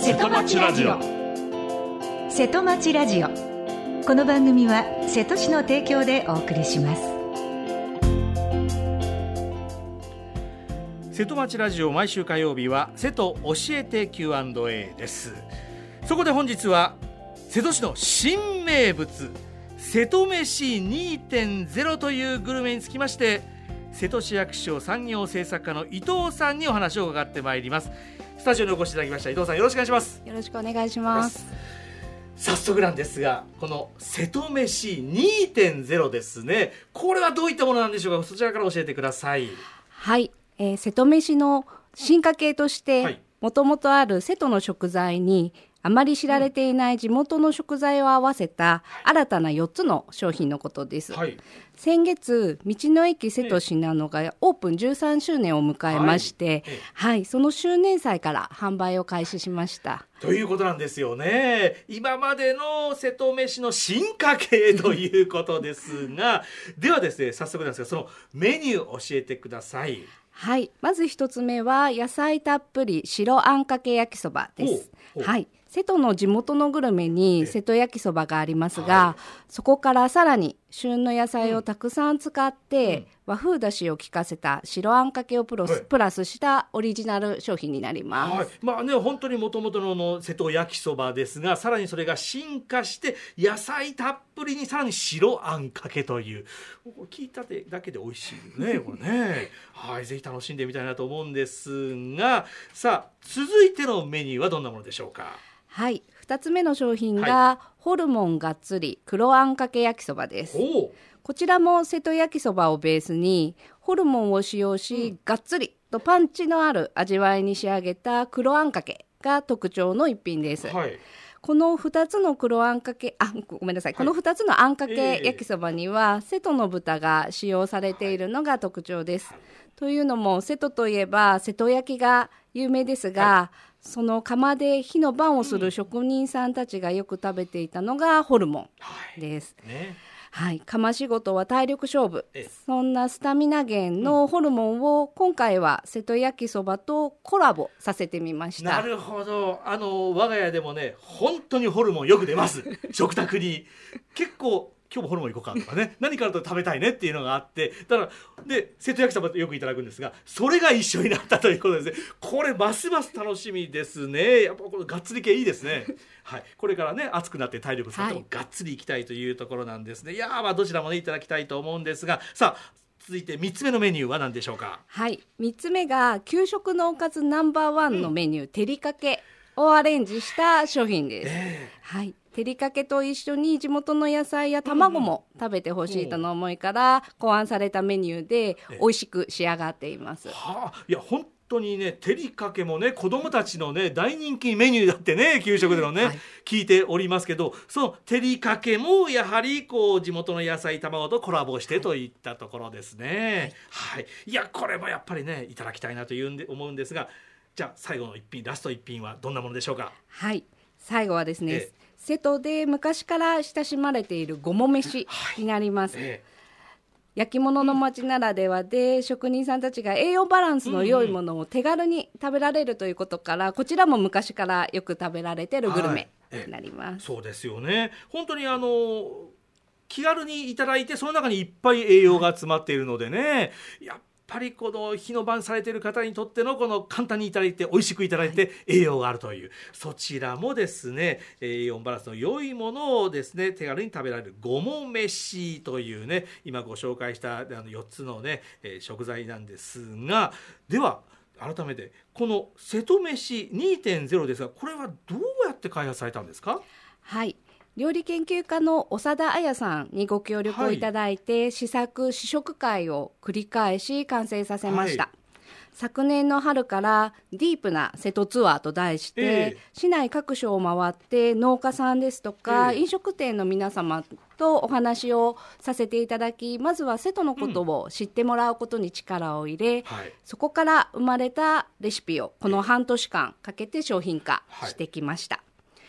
瀬戸町ラジオ。 瀬戸町ラジオ。この番組は瀬戸市の提供でお送りします。 瀬戸町ラジオ、毎週火曜日は瀬戸教えて Q&A です。そこで本日は瀬戸市の新名物瀬戸飯 2.0 というグルメにつきまして、瀬戸市役所産業政策課の伊藤さんにお話を伺ってまいります。スタジオにお越しいただきました伊藤さん、よろしくお願いします。 よろしくお願いします。 早速なんですが、この瀬戸飯 2.0 ですね、これはどういったものなんでしょうか。そちらから教えてください。 はい、瀬戸飯の進化系としてもともとある瀬戸の食材にあまり知られていない地元の食材を合わせた新たな4つの商品のことです。はい、先月、道の駅瀬戸信濃がオープン13周年を迎えまして、その周年祭から販売を開始しました。 ということなんですよね。今までの瀬戸飯の進化系ということですがではですね、早速なんですが、そのメニューを教えてください。 はい、まず一つ目は野菜たっぷり白あんかけ焼きそばです。はい、瀬戸の地元のグルメに瀬戸焼きそばがありますが、そこからさらに旬の野菜をたくさん使って、和風だしを効かせた白あんかけをプラスしたオリジナル商品になります。 本当にもともとの瀬戸焼きそばですが、さらにそれが進化して野菜たっぷりにさらに白あんかけという、聞いただけで美味しいねこれねはい、ぜひ楽しんでみたいなと思うんですが、さあ続いてのメニューはどんなものでしょうか。 はい、2つ目の商品が、ホルモンがっつり黒あんかけ焼きそばです。こちらも瀬戸焼きそばをベースにホルモンを使用し、がっつりとパンチのある味わいに仕上げた黒あんかけが特徴の一品です。この2つの黒あんかけこの2つのあんかけ焼きそばには、瀬戸の豚が使用されているのが特徴です。というのも、瀬戸といえば瀬戸焼きが有名ですが、その窯で火の番をする職人さんたちがよく食べていたのがホルモンです。窯仕事は体力勝負。そんなスタミナ源のホルモンを今回は瀬戸焼きそばとコラボさせてみました。 なるほど。我が家でもね、本当にホルモンよく出ます食卓に結構今日もホルモン行こうかとかね何かあると食べたいねっていうのがあって、だからで瀬戸焼きそばってよくいただくんですが、それが一緒になったということですね。これますます楽しみですね。やっぱこれがっつり系いいですねはい、これからね暑くなって体力使ってもがっつりいきたいというところなんですね。いやどちらもねいただきたいと思うんですが、さあ続いて3つ目のメニューは何でしょうか。 はい、3つ目が給食のおかずナンバーワンのメニュー、照りかけをアレンジした商品です。照りかけと一緒に地元の野菜や卵も食べてほしいとの思いから考案されたメニューで美味しく仕上がっています。 いや本当にね、照りかけもね子どもたちのね大人気メニューだってね給食でのね、聞いておりますけど、その照りかけもやはり地元の野菜卵とコラボしてといったところですね。いやこれもやっぱりねいただきたいなと思うんですが、じゃあ最後の一品、ラスト一品はどんなものでしょうか。 最後はですね、瀬戸で昔から親しまれているごも飯になります。焼き物の町ならではで、職人さんたちが栄養バランスの良いものを手軽に食べられるということから、こちらも昔からよく食べられているグルメになります。 そうですよね。本当に気軽にいただいて、その中にいっぱい栄養が詰まっているのでね、やっぱりこの日の晩されている方にとってのこの簡単にいただいて美味しくいただいて栄養があるという、そちらもですね栄養バランスの良いものをですね手軽に食べられるごも飯というね、今ご紹介した4つのね、食材なんですが、では改めてこの瀬戸飯 2.0 ですが、これはどうやって開発されたんですか。 料理研究家の長田彩さんにご協力をいただいて、試食会を繰り返し完成させました。昨年の春からディープな瀬戸ツアーと題して、市内各所を回って農家さんですとか、飲食店の皆様とお話をさせていただき、まずは瀬戸のことを知ってもらうことに力を入れ、そこから生まれたレシピをこの半年間かけて商品化してきました。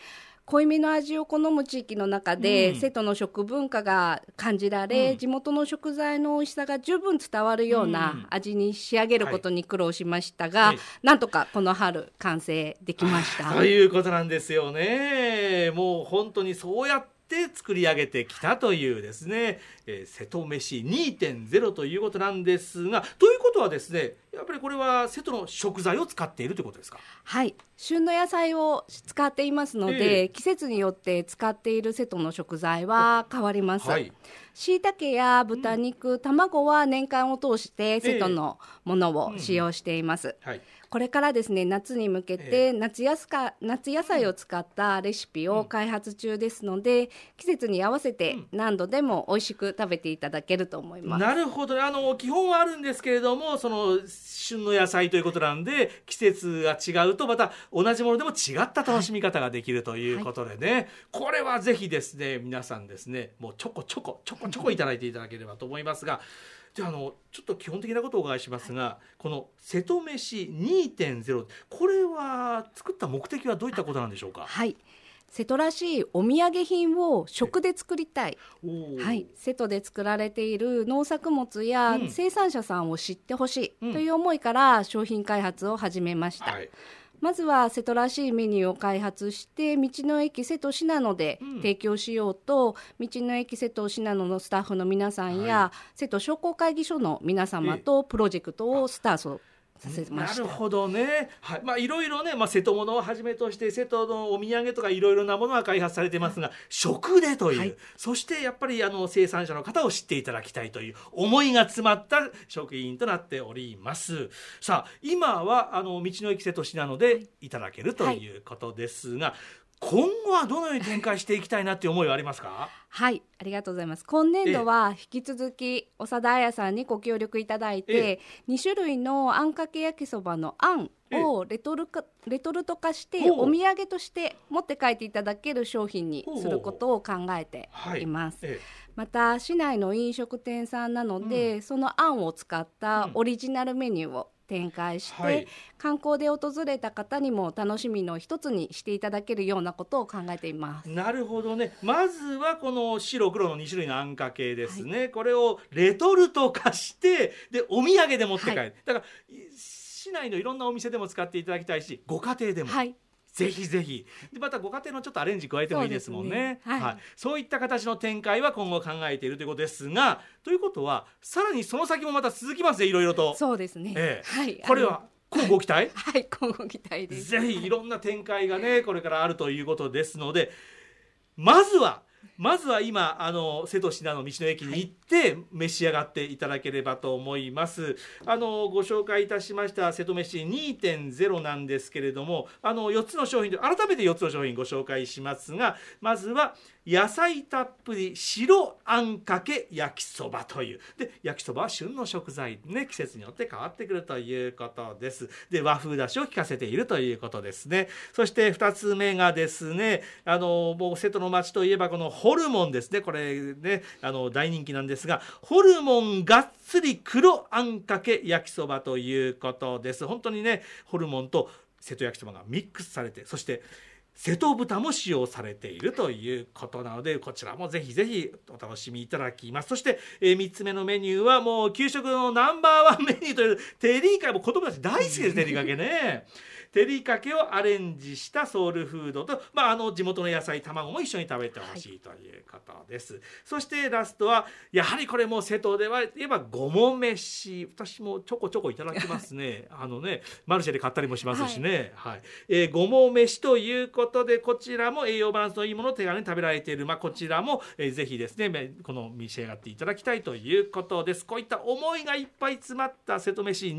濃いめの味を好む地域の中で、瀬戸の食文化が感じられ、地元の食材の美味しさが十分伝わるような味に仕上げることに苦労しましたが、なんとかこの春完成できました。 ということなんですよね。もう本当にそうやって作り上げてきたというですね、瀬戸飯 2.0 ということなんですが、ということはですね、やっぱりこれは瀬戸の食材を使っているということですか？ はい、旬の野菜を使っていますので、季節によって使っている瀬戸の食材は変わります。椎茸や豚肉、卵は年間を通して瀬戸のものを使用しています。これからですね、夏に向けて夏野菜を使ったレシピを開発中ですので、季節に合わせて何度でも美味しく食べていただけると思います。 なるほど。基本はあるんですけれども、その旬の野菜ということなんで、季節が違うとまた同じものでも違った楽しみ方ができるということでね、これはぜひですね、皆さんですね、もうちょこちょこいただいていただければと思いますが、じゃあちょっと基本的なことをお伺いしますが、この瀬戸飯 2.0、 これは作った目的はどういったことなんでしょうか？ はい、瀬戸らしいお土産品を食で作りたい、瀬戸で作られている農作物や生産者さんを知ってほしいという思いから商品開発を始めました。まずは瀬戸らしいメニューを開発して道の駅瀬戸信濃で提供しようと、道の駅瀬戸信濃のスタッフの皆さんや、瀬戸商工会議所の皆様とプロジェクトをスタートさせました。 なるほどね。いろいろね、瀬戸物をはじめとして瀬戸のお土産とかいろいろなものが開発されてますが、食でという、そしてやっぱり生産者の方を知っていただきたいという思いが詰まった食品となっております。さあ、今は道の駅瀬戸信濃でいただけるということですが、今後はどのように展開していきたいなっていう思いはありますか？ はい、ありがとうございます。今年度は引き続き長田彩さんにご協力いただいて、2種類のあんかけ焼きそばのあんをレトルト化してお土産として持って帰っていただける商品にすることを考えています。また市内の飲食店さんなので、そのあんを使ったオリジナルメニューを展開して、観光で訪れた方にも楽しみの一つにしていただけるようなことを考えています。 なるほどね。まずはこの白黒の2種類のあんかけですね、これをレトルト化してでお土産で持って帰る、だから市内のいろんなお店でも使っていただきたいし、ご家庭でも、ぜひぜひで、またご家庭のちょっとアレンジ加えてもいいですもんね。そういった形の展開は今後考えているということですが、ということはさらにその先もまた続きますね、いろいろと。 そうですね、 これは今後期待？ 今後期待です。 ぜひいろんな展開がねこれからあるということですので、まずは今瀬戸信濃道の駅に行って召し上がっていただければと思います。ご紹介いたしました瀬戸飯 2.0 なんですけれども、4つの商品で改めて4つの商品ご紹介しますが、まずは野菜たっぷり白あんかけ焼きそばという、で焼きそばは旬の食材ね、季節によって変わってくるということです。で和風だしを効かせているということですね。そして2つ目がですね、もう瀬戸の町といえばこのホルモンですね。これね大人気なんですが、ホルモンがっつり黒あんかけ焼きそばということです。本当にねホルモンと瀬戸焼きそばがミックスされて、そして瀬戸豚も使用されているということなので、こちらもぜひぜひお楽しみいただきます。そして、3つ目のメニューはもう給食のナンバーワンメニューというテリーかけ、も子供たち大好きですテリーかけねテリーかけをアレンジしたソウルフードと、地元の野菜卵も一緒に食べてほしいということです。そしてラストはやはりこれも瀬戸では言えばごも飯、私もちょこちょこいただきますねマルシェで買ったりもしますしね、ごも飯ということで、こちらも栄養バランスのいいものを手軽に食べられている、こちらも、ぜひですねこの召し上がっていただきたいということです。こういった思いがいっぱい詰まった瀬戸飯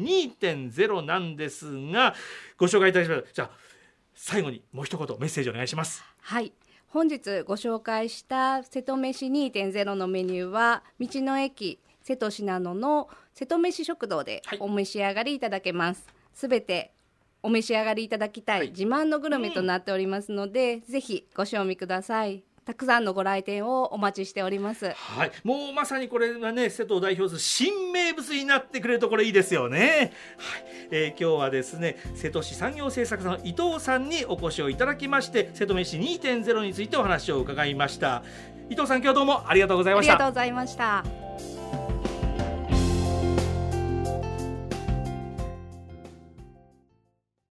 2.0 なんですが、ご紹介いたします。じゃあ最後にもう一言メッセージお願いします。 本日ご紹介した瀬戸飯 2.0 のメニューは道の駅瀬戸信濃の瀬戸飯食堂でお召し上がりいただけます。すべてお召し上がりいただきたい自慢のグルメとなっておりますので、ぜひご賞味ください。 たくさんのご来店をお待ちしております。 はい、もうまさにこれはね、瀬戸を代表する新名物になってくれるとこれいいですよね。はい、今日はですね、瀬戸市産業政策課の伊藤さんにお越しをいただきまして、瀬戸飯 2.0 についてお話を伺いました。伊藤さん、今日どうもありがとうございました。 ありがとうございました。